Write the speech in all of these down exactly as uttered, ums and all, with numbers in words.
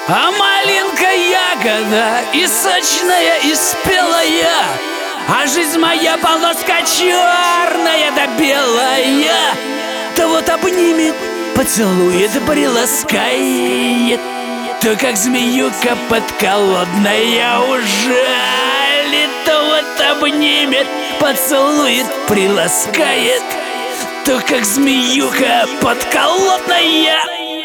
А малинка ягода и сочная, и спелая, а жизнь моя полоска черная да белая. То вот обнимет, поцелует, приласкает, то как змеюка подколодная ужалит. То вот обнимет, поцелует, приласкает, то как змеюка подколодная.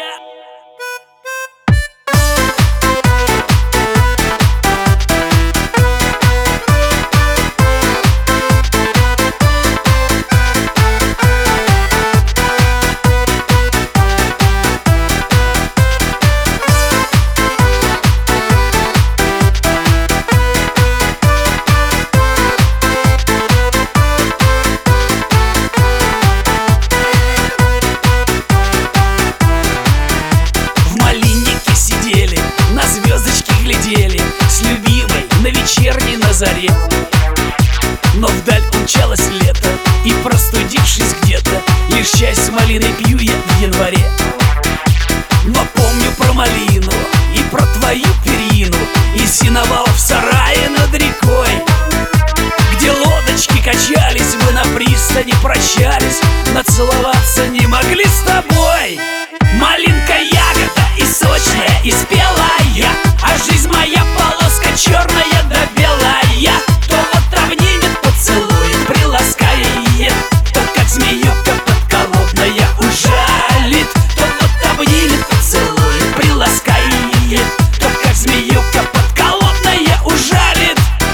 С любимой на вечерней на заре, но вдаль умчалось лето, и простудившись где-то, лишь чай с малиной пью я в январе. Но помню про малину и про твою перину, и сеновал в сарае над рекой, где лодочки качались, мы на пристани прощались, но целоваться не могли с тобой. Малинка ягода и сочная, и спелая, а жизнь моя полоска черная да белая. То вот обнимет, поцелует, приласкает, то как змеюка подколодная ужалит. То вот обнимет, поцелует, приласкает, то как змеюка подколодная ужалит.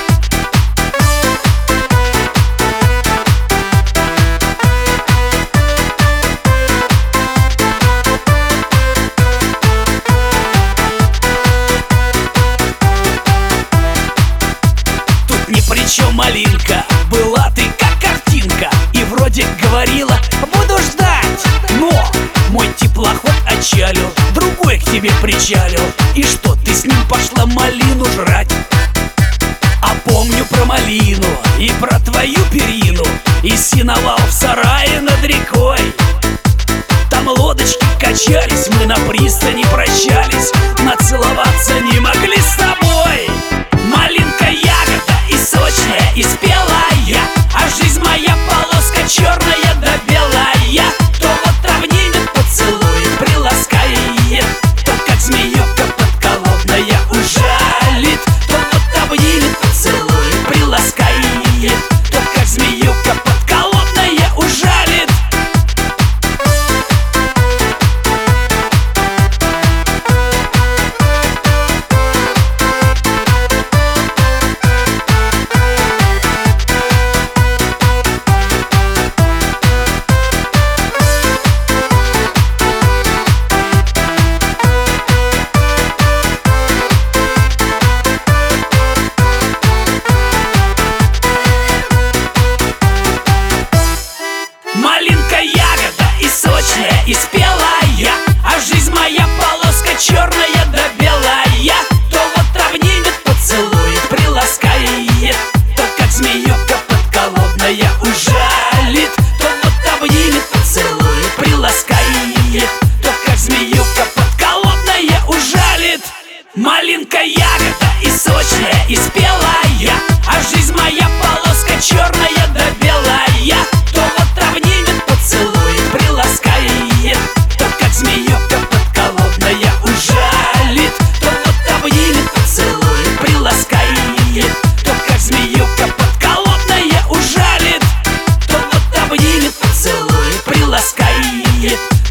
Причем, малинка, была ты как картинка, и вроде говорила: буду ждать. Но мой теплоход отчалил, другой к тебе причалил. И что, ты с ним пошла малину жрать? А помню про малину и про твою перину, и сеновал в сарае над рекой. Там лодочки качались, мы на пристани прощались, но целоваться не могли с тобой. Малинка ягода и сочная, и спелая, а жизнь моя полоска черная да белая. То вот обнимет, поцелует, приласкает, то как змеюка подколодная ужалит. То вот обнимет, поцелует, приласкает, то как змеюка подколодная ужалит. Малинка ягода и сочная, и спелая, а жизнь моя полоска черная да белая. То вот обнимет, поцелует, приласкает, то как змеюка подколодная ужалит. То вот обнимет, поцелует, приласкает, то как змеюка подколодная ужалит. Малинка ягода и сочная, и спелая, а жизнь моя полоска черная да белая. То вот обнимет, поцелует, приласкает, то как змеюка подколодная ужалит. То вот обнимет, поцелует, приласкает, то как змеюка подколодная ужалит. То вот обнимет, поцелует, приласкает,